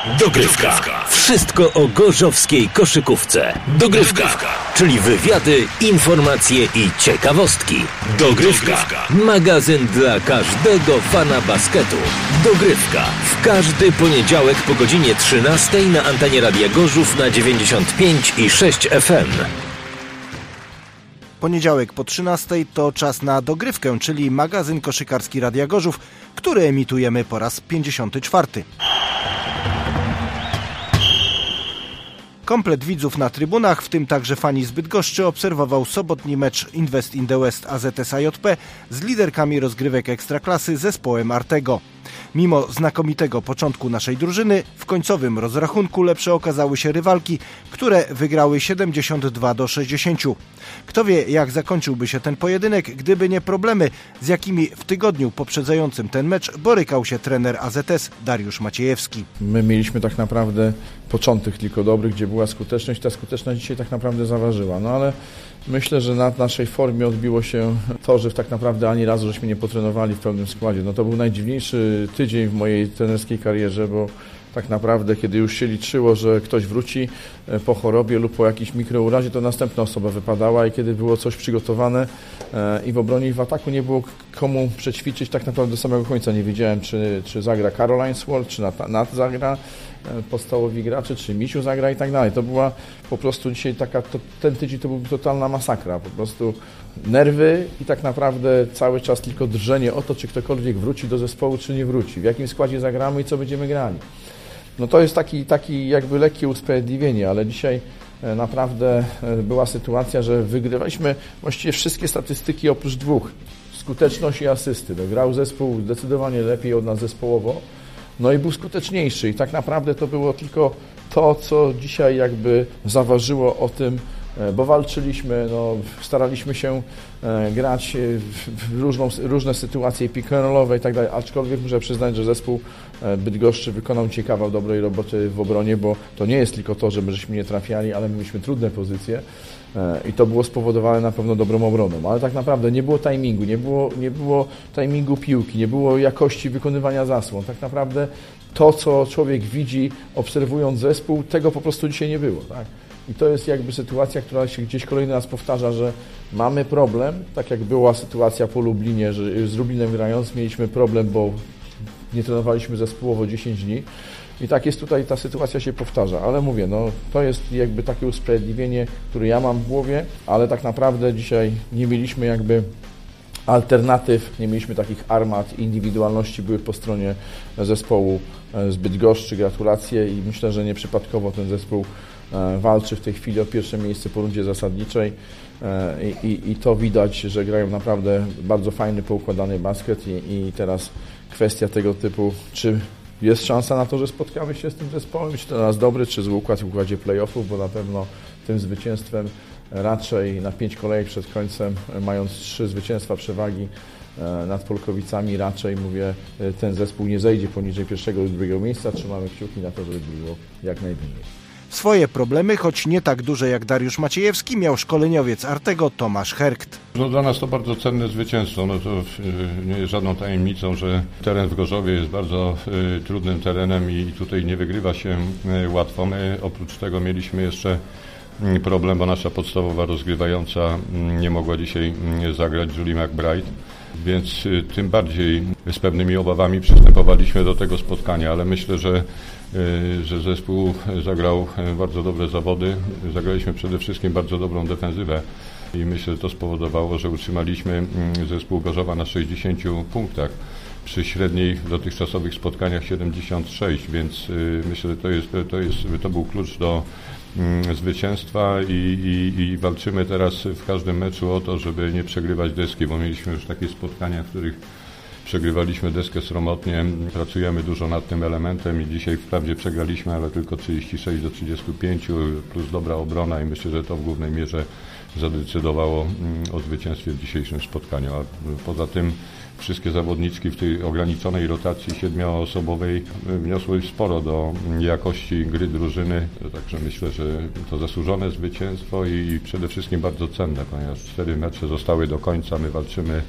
Dogrywka. Wszystko o gorzowskiej koszykówce. Dogrywka. Czyli wywiady, informacje i ciekawostki. Dogrywka. Magazyn dla każdego fana basketu. Dogrywka. W każdy poniedziałek po godzinie 13 na antenie Radia Gorzów na 95,6 FM. Poniedziałek po 13 to czas na Dogrywkę, czyli magazyn koszykarski Radia Gorzów, który emitujemy po raz 54. Komplet widzów na trybunach, w tym także fani z Bydgoszczy, obserwował sobotni mecz Invest in the West AZS AJP z liderkami rozgrywek Ekstraklasy zespołem Artego. Mimo znakomitego początku naszej drużyny, w końcowym rozrachunku lepsze okazały się rywalki, które wygrały 72-60. Kto wie, jak zakończyłby się ten pojedynek, gdyby nie problemy, z jakimi w tygodniu poprzedzającym ten mecz borykał się trener AZS Dariusz Maciejewski. My mieliśmy tak naprawdę początek tylko dobry, gdzie była skuteczność. Ta skuteczność dzisiaj tak naprawdę zaważyła. No ale myślę, że na naszej formie odbiło się to, że tak naprawdę ani razu żeśmy nie potrenowali w pełnym składzie. No to był najdziwniejszy tydzień w mojej trenerskiej karierze, bo tak naprawdę, kiedy już się liczyło, że ktoś wróci po chorobie lub po jakiejś mikrourazie, to następna osoba wypadała i kiedy było coś przygotowane i w obronie i w ataku nie było komu przećwiczyć, tak naprawdę do samego końca nie wiedziałem, czy zagra Caroline Sword, czy Nat zagra, podstawowi gracze, czy Misiu zagra i tak dalej. To była po prostu dzisiaj ten tydzień to był totalna masakra, po prostu nerwy i tak naprawdę cały czas tylko drżenie o to, czy ktokolwiek wróci do zespołu, czy nie wróci, w jakim składzie zagramy i co będziemy grali. No to jest taki jakby lekkie usprawiedliwienie, ale dzisiaj naprawdę była sytuacja, że wygrywaliśmy właściwie wszystkie statystyki oprócz dwóch. Skuteczność i asysty. No, grał zespół zdecydowanie lepiej od nas zespołowo, no i był skuteczniejszy i tak naprawdę to było tylko to, co dzisiaj jakby zaważyło o tym, bo walczyliśmy, no, staraliśmy się grać w różne sytuacje pick-and-rollowe i tak dalej, aczkolwiek muszę przyznać, że zespół Bydgoszczy wykonał dzisiaj kawał dobrej roboty w obronie, bo to nie jest tylko to, że my żeśmy nie trafiali, ale mieliśmy trudne pozycje i to było spowodowane na pewno dobrą obroną, ale tak naprawdę nie było timingu, nie było timingu piłki, nie było jakości wykonywania zasłon, tak naprawdę to, co człowiek widzi obserwując zespół, tego po prostu dzisiaj nie było, tak? I to jest jakby sytuacja, która się gdzieś kolejny raz powtarza, że mamy problem, tak jak była sytuacja po Lublinie, że z Lublinem grając mieliśmy problem, bo nie trenowaliśmy zespołowo 10 dni i tak jest tutaj, ta sytuacja się powtarza, ale mówię, no to jest jakby takie usprawiedliwienie, które ja mam w głowie, ale tak naprawdę dzisiaj nie mieliśmy jakby alternatyw, nie mieliśmy takich armat, indywidualności były po stronie zespołu z Bydgoszczy, gratulacje i myślę, że nieprzypadkowo ten zespół walczy w tej chwili o pierwsze miejsce po rundzie zasadniczej i to widać, że grają naprawdę bardzo fajny, poukładany basket i teraz kwestia tego typu, czy jest szansa na to, że spotkamy się z tym zespołem, czy to nas dobry, czy zły układ w układzie playoffów, bo na pewno tym zwycięstwem raczej na 5 kolejek przed końcem, mając 3 zwycięstwa przewagi nad Polkowicami, raczej mówię, ten zespół nie zejdzie poniżej pierwszego lub drugiego miejsca, trzymamy kciuki na to, żeby było jak najbliżej. Swoje problemy, choć nie tak duże jak Dariusz Maciejewski, miał szkoleniowiec Artego Tomasz Herkt. No, dla nas to bardzo cenne zwycięstwo. No, to nie jest żadną tajemnicą, że teren w Gorzowie jest bardzo trudnym terenem i tutaj nie wygrywa się łatwo. My oprócz tego mieliśmy jeszcze problem, bo nasza podstawowa rozgrywająca nie mogła dzisiaj zagrać, Julie McBride, więc tym bardziej z pewnymi obawami przystępowaliśmy do tego spotkania, ale myślę, że zespół zagrał bardzo dobre zawody. Zagraliśmy przede wszystkim bardzo dobrą defensywę i myślę, że to spowodowało, że utrzymaliśmy zespół Gorzowa na 60 punktach. Przy średniej w dotychczasowych spotkaniach 76, więc myślę, że to był klucz do zwycięstwa i walczymy teraz w każdym meczu o to, żeby nie przegrywać deski, bo mieliśmy już takie spotkania, w których przegrywaliśmy deskę sromotnie, pracujemy dużo nad tym elementem i dzisiaj wprawdzie przegraliśmy, ale tylko 36-35 plus dobra obrona i myślę, że to w głównej mierze zadecydowało o zwycięstwie w dzisiejszym spotkaniu. A poza tym wszystkie zawodniczki w tej ograniczonej rotacji 7-osobowej wniosły sporo do jakości gry drużyny, także myślę, że to zasłużone zwycięstwo i przede wszystkim bardzo cenne, ponieważ 4 mecze zostały do końca, my walczymy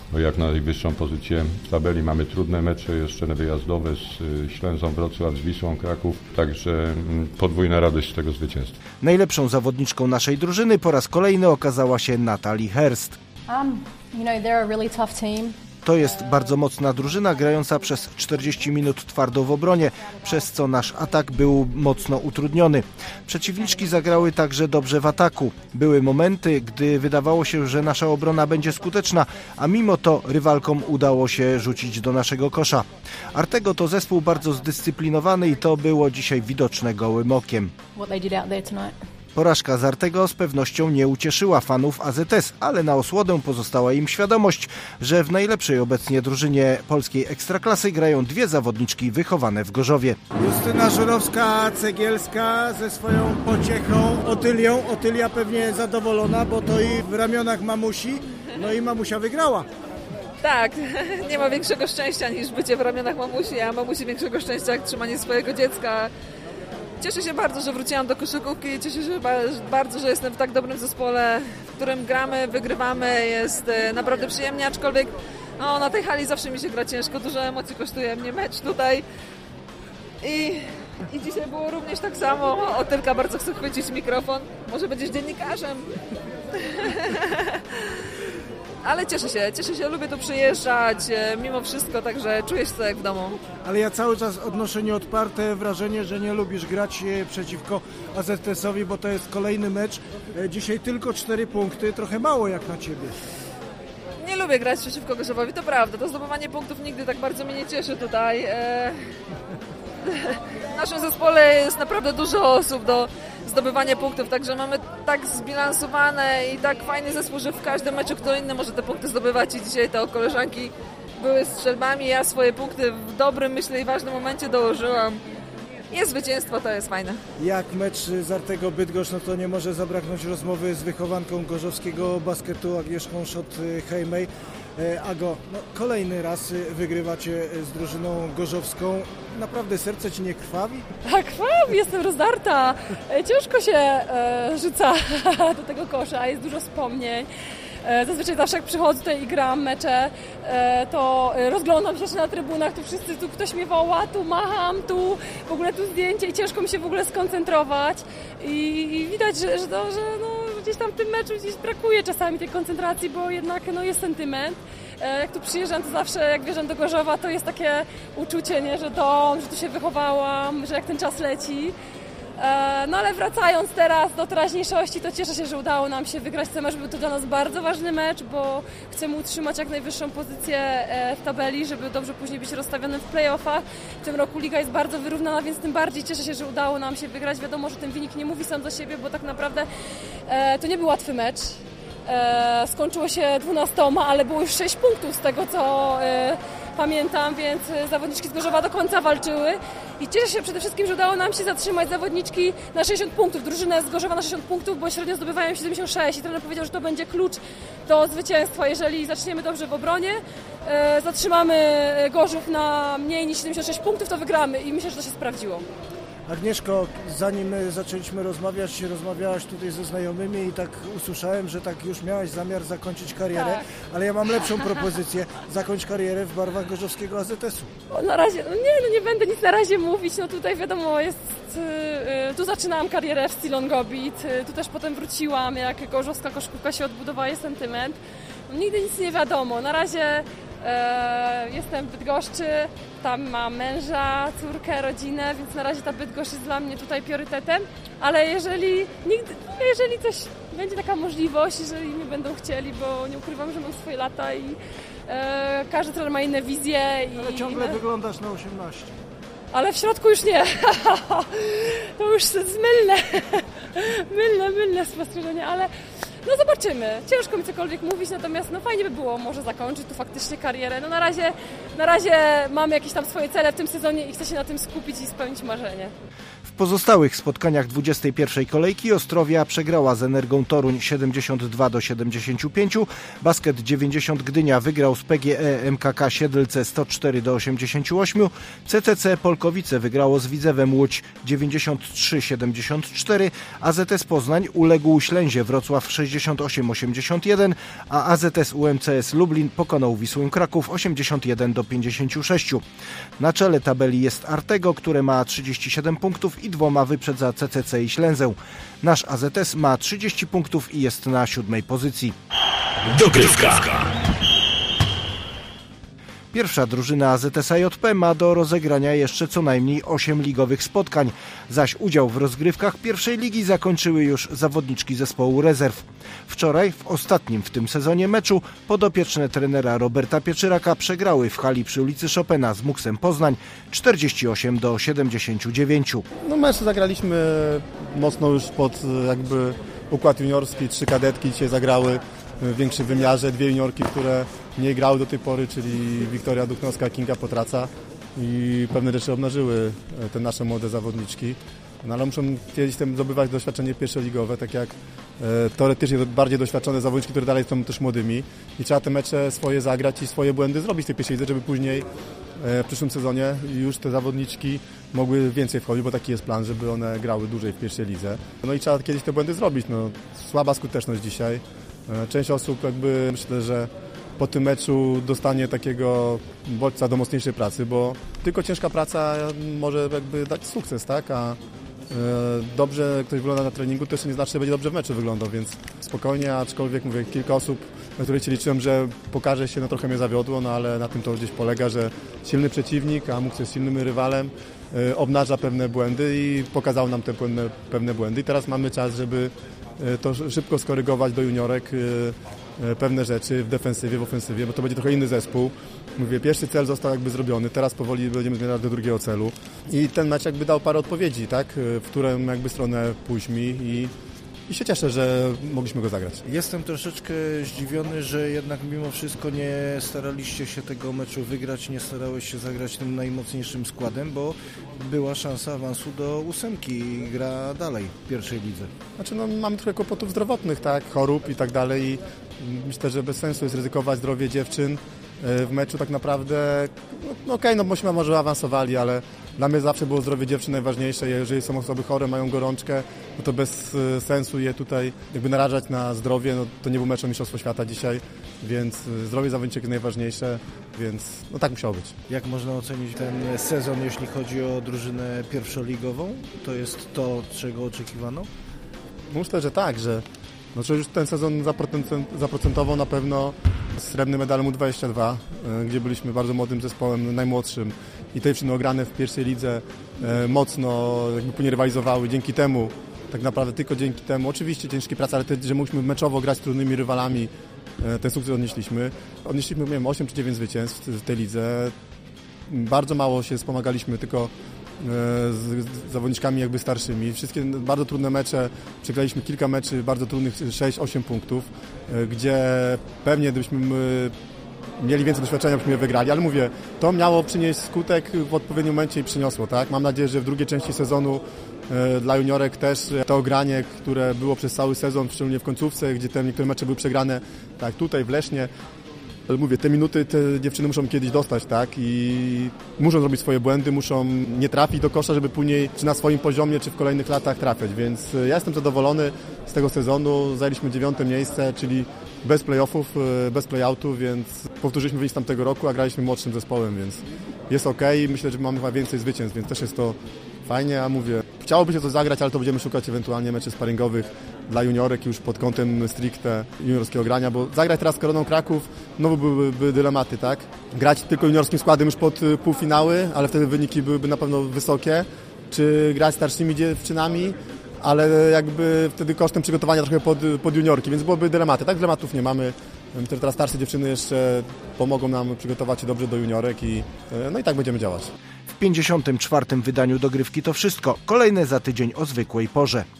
o jak najwyższą pozycję w tabeli. Mamy trudne mecze jeszcze wyjazdowe z Ślęzą Wrocław, z Wisłą Kraków, także podwójna radość z tego zwycięstwa. Najlepszą zawodniczką naszej drużyny po raz kolejny okazała się Natalie Herst. They're a really tough team. To jest bardzo mocna drużyna, grająca przez 40 minut twardo w obronie, przez co nasz atak był mocno utrudniony. Przeciwniczki zagrały także dobrze w ataku. Były momenty, gdy wydawało się, że nasza obrona będzie skuteczna, a mimo to rywalkom udało się rzucić do naszego kosza. Artego to zespół bardzo zdyscyplinowany i to było dzisiaj widoczne gołym okiem. Porażka z Artego z pewnością nie ucieszyła fanów AZS, ale na osłodę pozostała im świadomość, że w najlepszej obecnie drużynie polskiej Ekstraklasy grają dwie zawodniczki wychowane w Gorzowie. Justyna Żurowska-Cegielska ze swoją pociechą Otylią. Otylia pewnie zadowolona, bo to i w ramionach mamusi, no i mamusia wygrała. Tak, nie ma większego szczęścia niż bycie w ramionach mamusi, a mamusi większego szczęścia jak trzymanie swojego dziecka. Cieszę się bardzo, że wróciłam do koszykówki, cieszę się bardzo, że jestem w tak dobrym zespole, w którym gramy, wygrywamy, jest naprawdę przyjemnie, aczkolwiek na tej hali zawsze mi się gra ciężko, dużo emocji kosztuje mnie mecz tutaj i dzisiaj było również tak samo. Otylka bardzo chce chwycić mikrofon, może będziesz dziennikarzem. Ale cieszę się, lubię tu przyjeżdżać mimo wszystko, także czuję się jak w domu. Ale ja cały czas odnoszę nieodparte wrażenie, że nie lubisz grać przeciwko AZS-owi, bo to jest kolejny mecz. Dzisiaj tylko 4 punkty, trochę mało jak na ciebie. Nie lubię grać przeciwko Gorzowowi, to prawda. To zdobywanie punktów nigdy tak bardzo mnie nie cieszy tutaj. W naszym zespole jest naprawdę dużo osób do zdobywania punktów, także mamy tak zbilansowane i tak fajny zespół, że w każdym meczu kto inny może te punkty zdobywać i dzisiaj te koleżanki były strzelbami, ja swoje punkty w dobrym, myślę, i ważnym momencie dołożyłam. Jest zwycięstwo, to jest fajne. Jak mecz z Artego Bydgoszcz, no to nie może zabraknąć rozmowy z wychowanką gorzowskiego basketu Agnieszką Schott-Hejmej. Ago, kolejny raz wygrywacie z drużyną gorzowską. Naprawdę serce ci nie krwawi? Tak, krwawi, jestem rozdarta. Ciężko się rzuca do tego kosza, jest dużo wspomnień. Zazwyczaj zawsze jak przychodzę tutaj i gram mecze, to rozglądam się na trybunach, tu ktoś mnie woła, tu macham, tu w ogóle tu zdjęcie i ciężko mi się w ogóle skoncentrować i widać, że gdzieś tam w tym meczu gdzieś brakuje czasami tej koncentracji, bo jednak jest sentyment. Jak tu przyjeżdżam, to zawsze jak wjeżdżam do Gorzowa, to jest takie uczucie, nie, że tu się wychowałam, że jak ten czas leci. Ale wracając teraz do teraźniejszości, to cieszę się, że udało nam się wygrać ten mecz. Był to dla nas bardzo ważny mecz, bo chcemy utrzymać jak najwyższą pozycję w tabeli, żeby dobrze później być rozstawionym w play-offach. W tym roku liga jest bardzo wyrównana, więc tym bardziej cieszę się, że udało nam się wygrać. Wiadomo, że ten wynik nie mówi sam za siebie, bo tak naprawdę to nie był łatwy mecz. Skończyło się 12, ale było już 6 punktów z tego, co pamiętam, więc zawodniczki z Gorzowa do końca walczyły i cieszę się przede wszystkim, że udało nam się zatrzymać zawodniczki na 60 punktów, drużynę z Gorzowa na 60 punktów, bo średnio zdobywają 76 i trener powiedział, że to będzie klucz do zwycięstwa. Jeżeli zaczniemy dobrze w obronie, zatrzymamy Gorzów na mniej niż 76 punktów, to wygramy i myślę, że to się sprawdziło. Agnieszko, zanim zaczęliśmy rozmawiałaś tutaj ze znajomymi i tak usłyszałem, że tak już miałaś zamiar zakończyć karierę, tak. Ale ja mam lepszą propozycję, zakończ karierę w barwach gorzowskiego AZS-u. Na razie, nie będę nic na razie mówić, tutaj wiadomo tu zaczynałam karierę w Silon Gobit, tu też potem wróciłam, jak gorzowska koszykówka się odbudowała, jest sentyment. Nigdy nic nie wiadomo, na razie jestem w Bydgoszczy, tam mam męża, córkę, rodzinę, więc na razie ta Bydgoszcz jest dla mnie tutaj priorytetem, ale jeżeli coś będzie taka możliwość, jeżeli mnie będą chcieli, bo nie ukrywam, że mam swoje lata i każdy trener ma inne wizje. Ale ciągle wyglądasz na 18. Ale w środku już nie. To już jest mylne spostrzeżenie, ale zobaczymy. Ciężko mi cokolwiek mówić, natomiast fajnie by było może zakończyć tu faktycznie karierę. Na razie mam jakieś tam swoje cele w tym sezonie i chcę się na tym skupić i spełnić marzenie. W pozostałych spotkaniach 21. kolejki Ostrowia przegrała z Energą Toruń 72-75, Basket 90 Gdynia wygrał z PGE MKK Siedlce 104-88, CCC Polkowice wygrało z Widzewem Łódź 93-74, AZS Poznań uległ Ślęzie Wrocław 68-81, a AZS UMCS Lublin pokonał Wisłę Kraków 81-56. Na czele tabeli jest Artego, które ma 37 punktów i 2 wyprzedza CCC i Ślęzę. Nasz AZS ma 30 punktów i jest na 7. pozycji. Dogrywka. Pierwsza drużyna AZS AJP ma do rozegrania jeszcze co najmniej 8 ligowych spotkań, zaś udział w rozgrywkach pierwszej ligi zakończyły już zawodniczki zespołu rezerw. Wczoraj, w ostatnim w tym sezonie meczu, podopieczne trenera Roberta Pieczyraka przegrały w hali przy ulicy Chopina z Muksem Poznań 48-79. No mecz zagraliśmy mocno już pod jakby układ juniorski, 3 kadetki dzisiaj zagrały w większym wymiarze, 2 juniorki, które nie grały do tej pory, czyli Wiktoria Duchnowska, Kinga Potraca i pewne rzeczy obnażyły te nasze młode zawodniczki. No ale muszą kiedyś zdobywać doświadczenie pierwszoligowe, tak jak teoretycznie bardziej doświadczone zawodniczki, które dalej są też młodymi i trzeba te mecze swoje zagrać i swoje błędy zrobić w tej pierwszej lidze, żeby później w przyszłym sezonie już te zawodniczki mogły więcej wchodzić, bo taki jest plan, żeby one grały dłużej w pierwszej lidze. No i trzeba kiedyś te błędy zrobić. No, słaba skuteczność dzisiaj. Część osób jakby myślę, że po tym meczu dostanie takiego bodźca do mocniejszej pracy, bo tylko ciężka praca może jakby dać sukces, tak? A dobrze ktoś wygląda na treningu, to jeszcze nie znaczy, że będzie dobrze w meczu wyglądał, więc spokojnie, aczkolwiek mówię, kilka osób, na których się liczyłem, że pokaże się, no trochę mnie zawiodło, no ale na tym to gdzieś polega, że silny przeciwnik, a mógł jest silnym rywalem, obnaża pewne błędy i pokazał nam te pewne błędy i teraz mamy czas, żeby to szybko skorygować do juniorek pewne rzeczy w defensywie, w ofensywie, bo to będzie trochę inny zespół. Mówię, pierwszy cel został jakby zrobiony, teraz powoli będziemy zmierzać do drugiego celu i ten mecz jakby dał parę odpowiedzi, tak, w którą jakby stronę pójść mi i się cieszę, że mogliśmy go zagrać. Jestem troszeczkę zdziwiony, że jednak mimo wszystko nie staraliście się tego meczu wygrać, nie starałeś się zagrać tym najmocniejszym składem, bo była szansa awansu do 8 i gra dalej w pierwszej lidze. Znaczy no mamy trochę kłopotów zdrowotnych, tak, chorób i tak dalej i myślę, że bez sensu jest ryzykować zdrowie dziewczyn w meczu tak naprawdę. No okej, no bośmy może awansowali, ale dla mnie zawsze było zdrowie dziewczyn najważniejsze. Jeżeli są osoby chore, mają gorączkę, no to bez sensu je tutaj jakby narażać na zdrowie. No to nie był mecz o Mistrzostwo Świata dzisiaj, więc zdrowie zawodniczek jest najważniejsze, więc no tak musiało być. Jak można ocenić ten sezon, jeśli chodzi o drużynę pierwszoligową? To jest to, czego oczekiwano? Myślę, że tak, że już ten sezon zaprocentował na pewno srebrny medal U22, gdzie byliśmy bardzo młodym zespołem, najmłodszym i te dziewczyny ograne w pierwszej lidze mocno jakby później rywalizowały. Dzięki temu, tak naprawdę tylko dzięki temu, oczywiście ciężkiej pracy, ale że mogliśmy meczowo grać z trudnymi rywalami, ten sukces odnieśliśmy. Odnieśliśmy, nie wiem, 8 czy 9 zwycięstw w tej lidze. Bardzo mało się wspomagaliśmy tylko z zawodniczkami jakby starszymi. Wszystkie bardzo trudne mecze, przegraliśmy kilka meczy bardzo trudnych, 6-8 punktów, gdzie pewnie gdybyśmy mieli więcej doświadczenia, byśmy je wygrali, ale mówię, to miało przynieść skutek w odpowiednim momencie i przyniosło, tak? Mam nadzieję, że w drugiej części sezonu dla juniorek też to ogranie, które było przez cały sezon, szczególnie w końcówce, gdzie te niektóre mecze były przegrane, tak tutaj w Lesznie. Ale mówię, te minuty te dziewczyny muszą kiedyś dostać, tak? I muszą zrobić swoje błędy, muszą nie trafić do kosza, żeby później czy na swoim poziomie, czy w kolejnych latach trafiać. Więc ja jestem zadowolony z tego sezonu. Zajęliśmy 9. miejsce, czyli bez playoffów, bez playoutu, więc powtórzyliśmy wynik z tamtego roku, a graliśmy młodszym zespołem, więc jest okej. Myślę, że mamy chyba więcej zwycięstw, więc też jest to fajnie, a mówię, chciałoby się to zagrać, ale to będziemy szukać ewentualnie meczy sparingowych dla juniorek już pod kątem stricte juniorskiego grania, bo zagrać teraz z Koroną Kraków, no byłyby dylematy, tak? Grać tylko juniorskim składem już pod półfinały, ale wtedy wyniki byłyby na pewno wysokie, czy grać starszymi dziewczynami, ale jakby wtedy kosztem przygotowania trochę pod juniorki, więc byłoby dylematy, tak? Dylematów nie mamy. Myślę, że teraz starsze dziewczyny jeszcze pomogą nam przygotować się dobrze do juniorek i no i tak będziemy działać. W 54. wydaniu Dogrywki to wszystko. Kolejne za tydzień o zwykłej porze.